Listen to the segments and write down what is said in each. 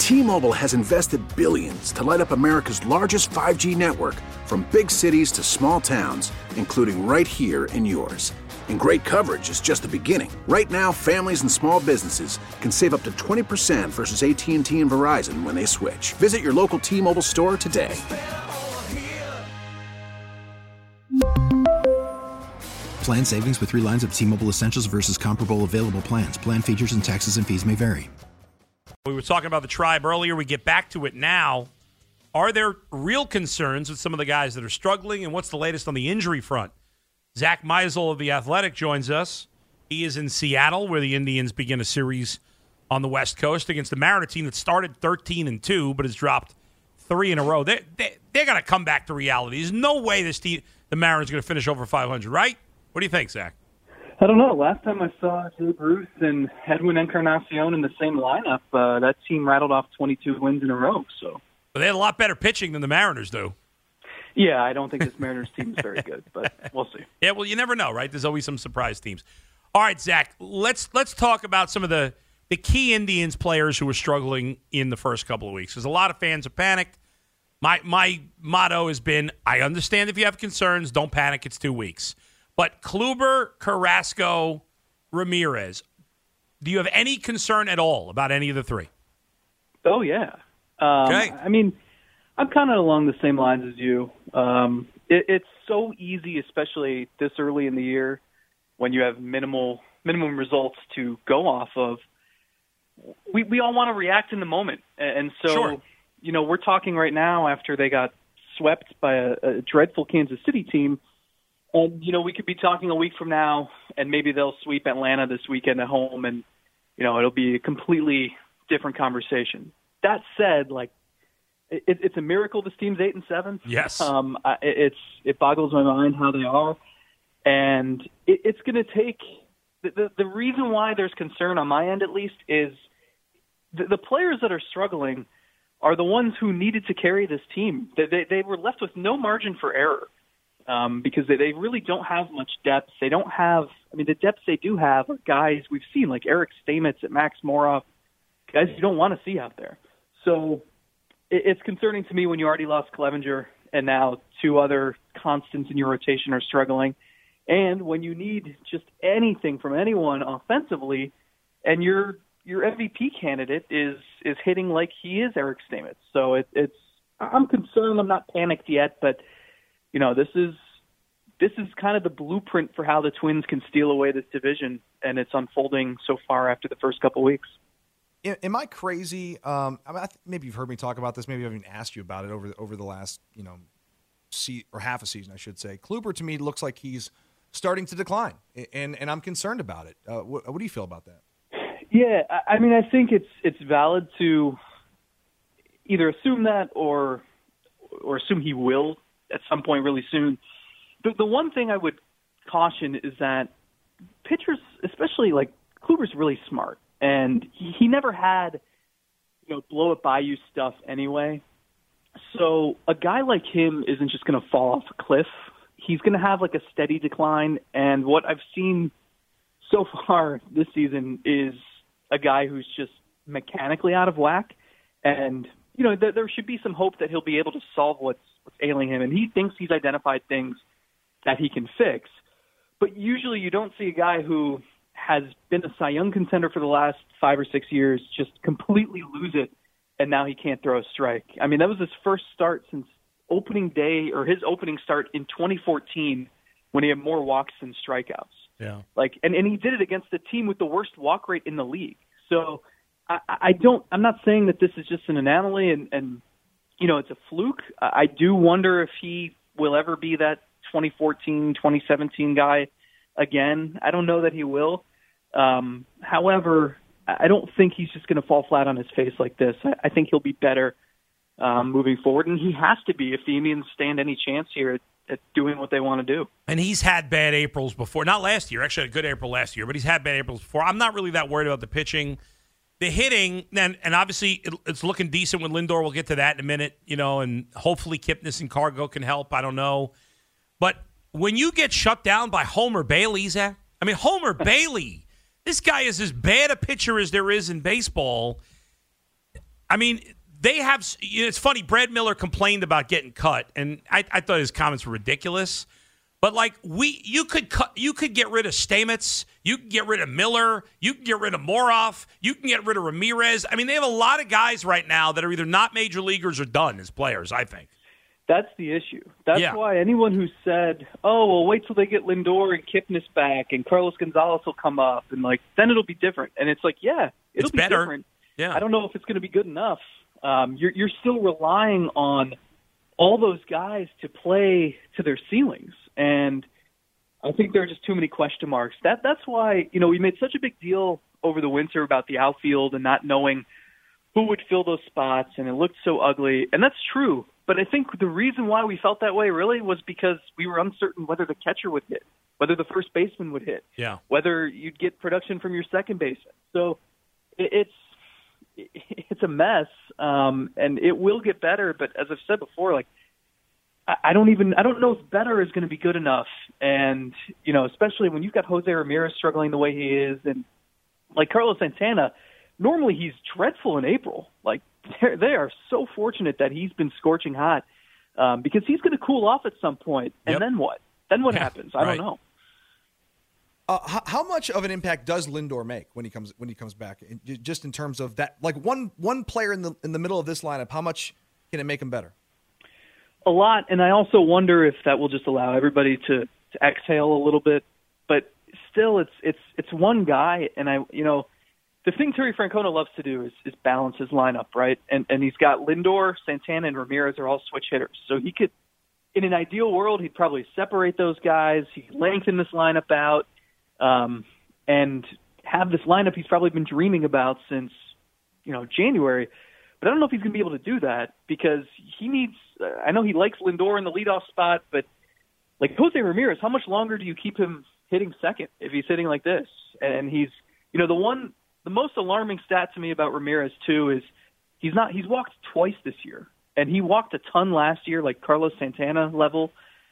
T-Mobile has invested billions to light up America's largest 5G network, from big cities to small towns, including right here in yours. And great coverage is just the beginning. Right now, families and small businesses can save up to 20% versus AT&T and Verizon when they switch. Visit your local T-Mobile store today. Plan savings with 3 lines of T-Mobile Essentials versus comparable available plans. Plan features and taxes and fees may vary. We were talking about the Tribe earlier. We get back to it now. Are there real concerns with some of the guys that are struggling, and what's the latest on the injury front? Zach Meisel of The Athletic joins us. He is in Seattle, where the Indians begin a series on the West Coast against the Mariner team that started 13-2, but has dropped 3 in a row. They're going to come back to reality. There's no way this team, the Mariners, are going to finish over 500, right? What do you think, Zach? I don't know. Last time I saw Jay Bruce and Edwin Encarnacion in the same lineup, that team rattled off 22 wins in a row. So, but they had a lot better pitching than the Mariners do. Yeah, I don't think this Mariners team is very good, but we'll see. Yeah, well, you never know, right? There's always some surprise teams. All right, Zach, let's talk about some of the key Indians players who were struggling in the first couple of weeks. Because a lot of fans have panicked. My motto has been, I understand if you have concerns, don't panic, it's 2 weeks. But Kluber, Carrasco, Ramirez, do you have any concern at all about any of the three? Oh, yeah. Okay. I mean, I'm kind of along the same lines as you. It's so easy, especially this early in the year, when you have minimum results to go off of. We all want to react in the moment. And so, Sure. You know, we're talking right now after they got swept by a dreadful Kansas City team. And, you know, we could be talking a week from now, and maybe they'll sweep Atlanta this weekend at home, and, you know, it'll be a completely different conversation. That said, like, it's a miracle this team's 8-7. Yes. It boggles my mind how they are. And it's going to take the reason why there's concern on my end, at least, is the players that are struggling are the ones who needed to carry this team. They were left with no margin for error because they really don't have much depth. They don't have – I mean, the depth they do have are guys we've seen, like Eric Stamets and Max Moroff, guys you don't want to see out there. So it's concerning to me when you already lost Clevenger and now 2 other constants in your rotation are struggling. And when you need just anything from anyone offensively, and your MVP candidate is hitting like he is Eric Stamets. So I'm concerned. I'm not panicked yet, but you know, this is kind of the blueprint for how the Twins can steal away this division, and it's unfolding so far after the first couple weeks. Am I crazy? Maybe you've heard me talk about this. Maybe I've even asked you about it over the last, or half a season, I should say. Kluber, to me, looks like he's starting to decline, and I'm concerned about it. What do you feel about that? Yeah, I mean, I think it's valid to either assume that or assume he will at some point really soon. The one thing I would caution is that pitchers, especially like Kluber's really smart, and he never had, blow it by you stuff anyway. So a guy like him isn't just going to fall off a cliff. He's going to have like a steady decline. And what I've seen so far this season is a guy who's just mechanically out of whack. And, there should be some hope that he'll be able to solve what's ailing him. And he thinks he's identified things that he can fix. But usually you don't see a guy who has been a Cy Young contender for the last 5 or 6 years just completely lose it, and now he can't throw a strike. I mean, that was his first start since opening day, or his opening start in 2014 when he had more walks than strikeouts. Yeah. And he did it against the team with the worst walk rate in the league. So I'm not saying that this is just an anomaly and it's a fluke. I do wonder if he will ever be that 2014, 2017 guy again. I don't know that he will. However, I don't think he's just going to fall flat on his face like this. I think he'll be better moving forward, and he has to be if the Indians stand any chance here at doing what they want to do. And he's had bad Aprils before. Not last year. Actually, had a good April last year, but he's had bad Aprils before. I'm not really that worried about the pitching. The hitting, and obviously it's looking decent with Lindor. We'll get to that in a minute, and hopefully Kipnis and Cargo can help. I don't know. But when you get shut down by Homer Bailey, Zach, I mean, Homer Bailey, this guy is as bad a pitcher as there is in baseball. I mean, they have. It's funny. Brad Miller complained about getting cut, and I thought his comments were ridiculous. But like you could get rid of Stamets, you can get rid of Miller, you can get rid of Moroff, you can get rid of Ramirez. I mean, they have a lot of guys right now that are either not major leaguers or done as players. I think that's the issue. That's why anyone who said, "Oh, well, wait till they get Lindor and Kipnis back, and Carlos Gonzalez will come up, and like then it'll be different." And it's like, yeah, it'll be better. Different. Yeah, I don't know if it's going to be good enough. You're still relying on all those guys to play to their ceilings. And I think there are just too many question marks. That's why, we made such a big deal over the winter about the outfield and not knowing who would fill those spots, and it looked so ugly. And that's true. But I think the reason why we felt that way really was because we were uncertain whether the catcher would hit, whether the first baseman would hit, whether you'd get production from your second baseman. So it's a mess, and it will get better. But as I've said before, like, I don't know if better is going to be good enough. And, especially when you've got Jose Ramirez struggling the way he is, and like Carlos Santana, normally he's dreadful in April. Like they are so fortunate that he's been scorching hot, because he's going to cool off at some point. And then what? Then what happens? I don't know. How much of an impact does Lindor make when he comes back? Just in terms of that, like one player in the middle of this lineup, how much can it make him better? A lot, and I also wonder if that will just allow everybody to exhale a little bit. But still, it's one guy, and the thing Terry Francona loves to do is balance his lineup, right? And he's got Lindor, Santana, and Ramirez are all switch hitters, so he could, in an ideal world, he'd probably separate those guys. He'd lengthen this lineup out, and have this lineup he's probably been dreaming about since January. But I don't know if he's going to be able to do that because he needs – I know he likes Lindor in the leadoff spot, but like Jose Ramirez, how much longer do you keep him hitting second if he's hitting like this? And he's – the most alarming stat to me about Ramirez too is he's walked twice this year. And he walked a ton last year, like Carlos Santana level.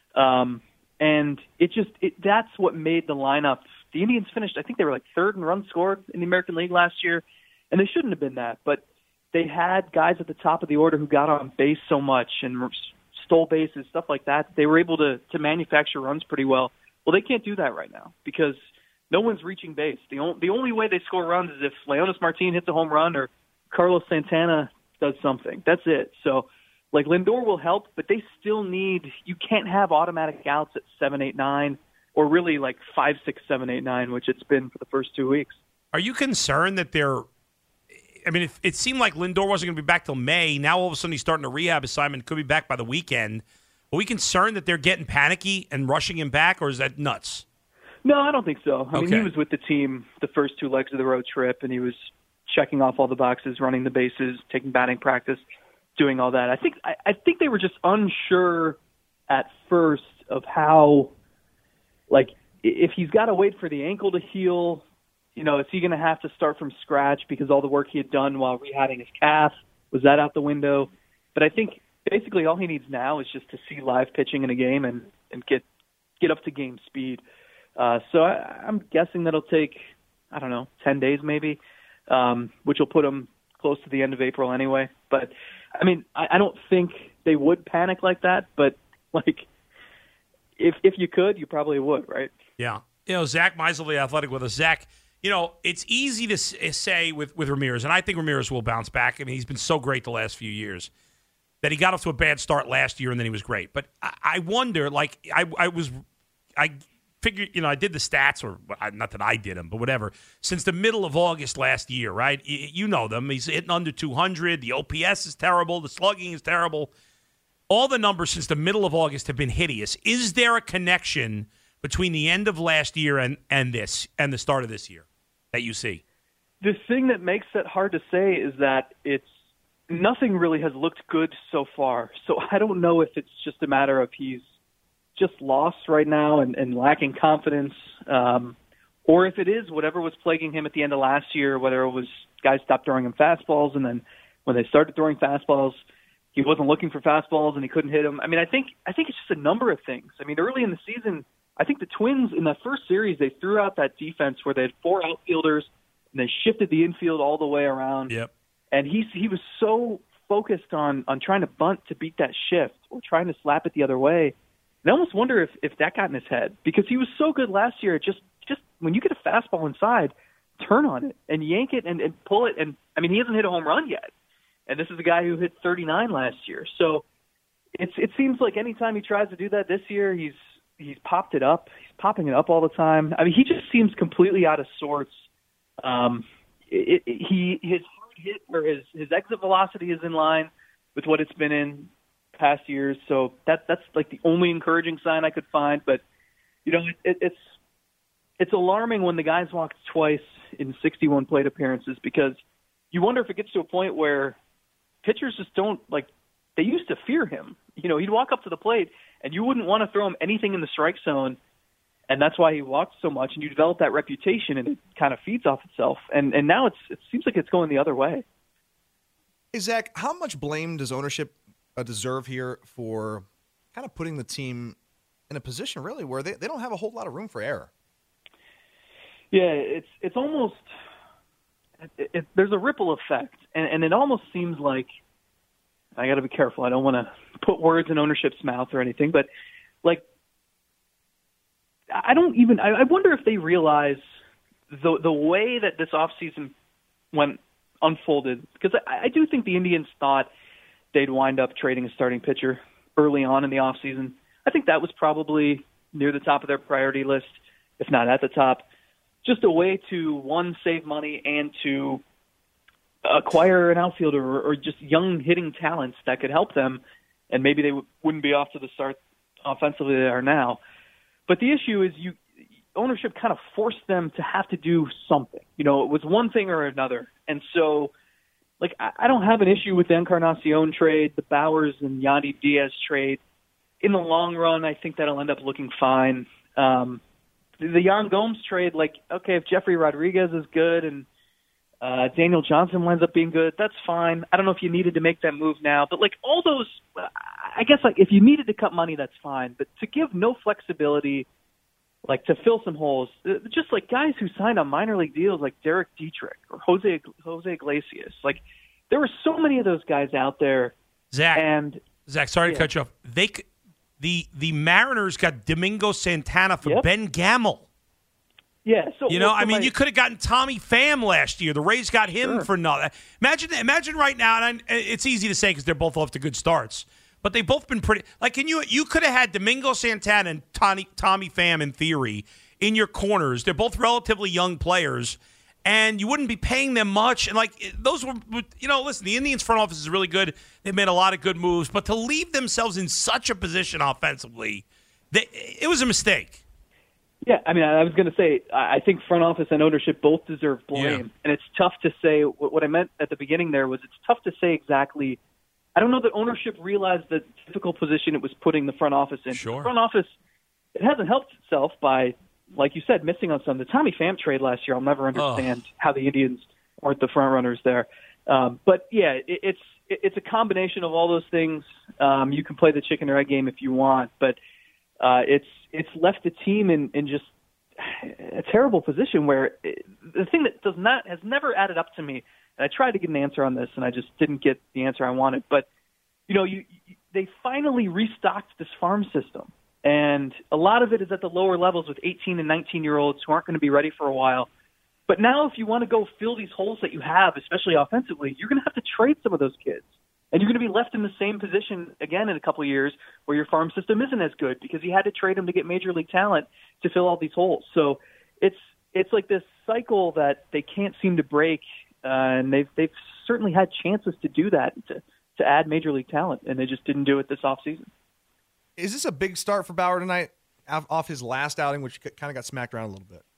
And that's what made the lineup – the Indians finished – I think they were like third in runs scored in the American League last year, and they shouldn't have been that. But – they had guys at the top of the order who got on base so much and stole bases, stuff like that. They were able to manufacture runs pretty well. Well, they can't do that right now because no one's reaching base. The only way they score runs is if Leonys Martin hits a home run or Carlos Santana does something. That's it. So, like, Lindor will help, but they still need – you can't have automatic outs at 7, 8, 9, or really like 5, 6, 7, 8, 9, which it's been for the first 2 weeks. Are you concerned that they're – I mean, it seemed like Lindor wasn't going to be back till May. Now all of a sudden he's starting a rehab assignment. Could be back by the weekend. Are we concerned that they're getting panicky and rushing him back, or is that nuts? No, I don't think so. I mean, he was with the team the first 2 legs of the road trip, and he was checking off all the boxes, running the bases, taking batting practice, doing all that. I think they were just unsure at first of how, like, if he's got to wait for the ankle to heal. Is he going to have to start from scratch because all the work he had done while rehabbing his calf, was that out the window? But I think basically all he needs now is just to see live pitching in a game and get up to game speed. So I'm guessing that'll take, 10 days maybe, which will put him close to the end of April anyway. But, I mean, I don't think they would panic like that, but, like, if you could, you probably would, right? Yeah. Zach Meisel, The Athletic, with us. Zach, it's easy to say with Ramirez, and I think Ramirez will bounce back. I mean, he's been so great the last few years that he got off to a bad start last year, and then he was great. But I wonder, like, I figured, I did the stats, or not that I did them, but whatever, since the middle of August last year, right? You know them. He's hitting under 200. The OPS is terrible. The slugging is terrible. All the numbers since the middle of August have been hideous. Is there a connection between the end of last year and the start of this year that you see? The thing that makes it hard to say is that nothing really has looked good so far. So I don't know if it's just a matter of he's just lost right now and lacking confidence, or if it is whatever was plaguing him at the end of last year, whether it was guys stopped throwing him fastballs, and then when they started throwing fastballs, he wasn't looking for fastballs and he couldn't hit them. I mean, I think it's just a number of things. I mean, early in the season, I think the Twins in that first series, they threw out that defense where they had 4 outfielders and they shifted the infield all the way around. Yep. And he was so focused on trying to bunt to beat that shift or trying to slap it the other way. And I almost wonder if that got in his head, because he was so good last year. Just when you get a fastball inside, turn on it and yank it and pull it. And I mean, he hasn't hit a home run yet. And this is a guy who hit 39 last year. So it seems like anytime he tries to do that this year, he's popped it up. He's popping it up all the time. I mean, he just seems completely out of sorts. His hard hit or his exit velocity is in line with what it's been in past years. So that's like the only encouraging sign I could find. But it's alarming when the guy's walked twice in 61 plate appearances, because you wonder if it gets to a point where pitchers just don't they used to fear him. He'd walk up to the plate and you wouldn't want to throw him anything in the strike zone. And that's why he walks so much, and you develop that reputation, and it kind of feeds off itself. And now it seems like it's going the other way. Hey, Zach, how much blame does ownership deserve here for kind of putting the team in a position really where they don't have a whole lot of room for error? Yeah, it's almost there's a ripple effect, and it almost seems like, I got to be careful. I don't want to put words in ownership's mouth or anything, but I wonder if they realize the way that this offseason unfolded, because I do think the Indians thought they'd wind up trading a starting pitcher early on in the offseason. I think that was probably near the top of their priority list, if not at the top. Just a way to, one, save money, and to acquire an outfielder or just young hitting talents that could help them, and maybe they wouldn't be off to the start offensively they are now. But the issue is ownership kind of forced them to have to do something. It was one thing or another. And so, I don't have an issue with the Encarnacion trade, the Bowers and Yandy Diaz trade. In the long run, I think that'll end up looking fine. The Yan Gomes trade, okay, if Jeffrey Rodriguez is good and Daniel Johnson winds up being good, that's fine. I don't know if you needed to make that move now. But, all those, I guess, if you needed to cut money, that's fine. But to give no flexibility, to fill some holes, just guys who signed on minor league deals like Derek Dietrich or Jose Iglesias. There were so many of those guys out there. Zach, sorry to cut you off. The Mariners got Domingo Santana for Ben Gamel. Yeah, so you could have gotten Tommy Pham last year. The Rays got him for nothing. Imagine right now, and it's easy to say because they're both off to good starts, but they've both been pretty. You could have had Domingo Santana and Tommy Pham in theory in your corners. They're both relatively young players, and you wouldn't be paying them much. And those were, listen, the Indians front office is really good. They've made a lot of good moves, but to leave themselves in such a position offensively, it was a mistake. Yeah, I mean, I was going to say, I think front office and ownership both deserve blame. Yeah. And it's tough to say, what I meant at the beginning there was it's tough to say exactly. I don't know that ownership realized the difficult position it was putting the front office in. Sure. The front office, it hasn't helped itself by, like you said, missing on some. The Tommy Pham trade last year, I'll never understand how the Indians weren't the front runners there. But, yeah, it's a combination of all those things. You can play the chicken or egg game if you want, but it's left the team in just a terrible position where the thing that has never added up to me, and I tried to get an answer on this and I just didn't get the answer I wanted, but they finally restocked this farm system, and a lot of it is at the lower levels with 18 and 19-year-olds who aren't going to be ready for a while. But now if you want to go fill these holes that you have, especially offensively, you're going to have to trade some of those kids. And you're going to be left in the same position again in a couple of years where your farm system isn't as good because you had to trade them to get major league talent to fill all these holes. So it's like this cycle that they can't seem to break, and they've certainly had chances to do that, to add major league talent, and they just didn't do it this offseason. Is this a big start for Bauer tonight off his last outing, which kind of got smacked around a little bit?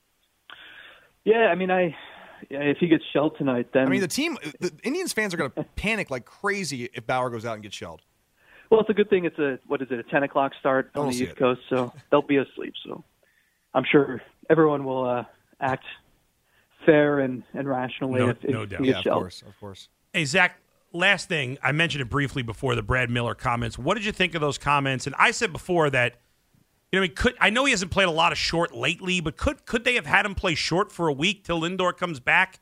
Yeah, I mean, if he gets shelled tonight, then... I mean, the Indians fans are going to panic like crazy if Bauer goes out and gets shelled. Well, it's a good thing it's a 10 o'clock start on the East Coast, so they'll be asleep. So I'm sure everyone will act fair and rationally if doubt. he gets shelled. Of course. Hey, Zach, last thing. I mentioned it briefly before, the Brad Miller comments. What did you think of those comments? And I said before that, I know he hasn't played a lot of short lately, but could they have had him play short for a week till Lindor comes back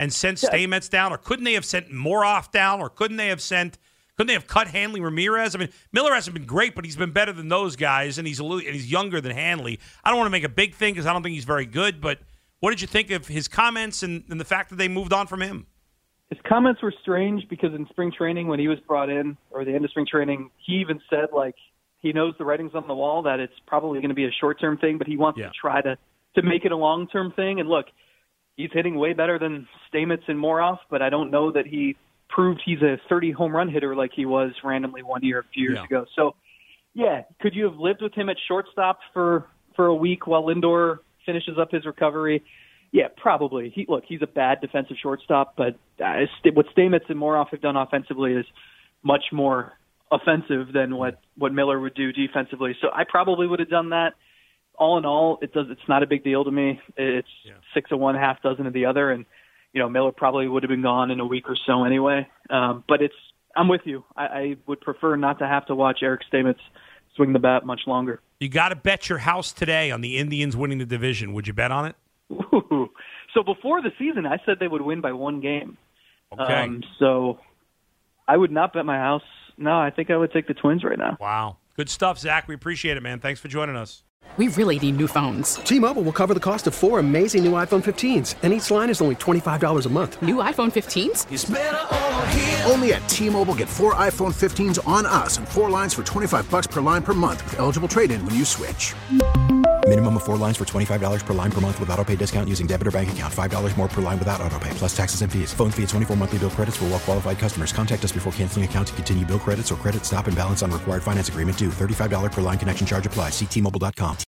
and sent Stamets down, or couldn't they have sent Moroff down, or couldn't they have cut Hanley Ramirez? I mean, Miller hasn't been great, but he's been better than those guys, and he's younger than Hanley. I don't want to make a big thing because I don't think he's very good, but what did you think of his comments and the fact that they moved on from him? His comments were strange because in spring training when he was brought in, or the end of spring training, he even said, like, he knows the writing's on the wall that it's probably going to be a short-term thing, but he wants to try to make it a long-term thing. And look, he's hitting way better than Stamets and Moroff, but I don't know that he proved he's a 30 home run hitter like he was randomly one year a few years ago. So, yeah, could you have lived with him at shortstop for a week while Lindor finishes up his recovery? Yeah, probably. He's a bad defensive shortstop, but what Stamets and Moroff have done offensively is much more offensive than what Miller would do defensively. So I probably would have done that. All in all, it's not a big deal to me. It's 6 of one, half dozen of the other, and Miller probably would have been gone in a week or so anyway. But I'm with you. I would prefer not to have to watch Eric Stamets swing the bat much longer. You got to bet your house today on the Indians winning the division. Would you bet on it? Ooh. So before the season, I said they would win by one game. Okay. So I would not bet my house. No, I think I would take the Twins right now. Wow. Good stuff, Zach. We appreciate it, man. Thanks for joining us. We really need new phones. T-Mobile will cover the cost of 4 amazing new iPhone 15s, and each line is only $25 a month. New iPhone 15s? It's better over here. Only at T-Mobile, get 4 iPhone 15s on us and 4 lines for $25 per line per month with eligible trade-in when you switch. Minimum of 4 lines for $25 per line per month with autopay discount using debit or bank account. $5 more per line without autopay, plus taxes and fees. Phone fee at 24 monthly bill credits for well-qualified customers. Contact us before canceling account to continue bill credits or credit stop and balance on required finance agreement due. $35 per line connection charge applies. See T-Mobile.com.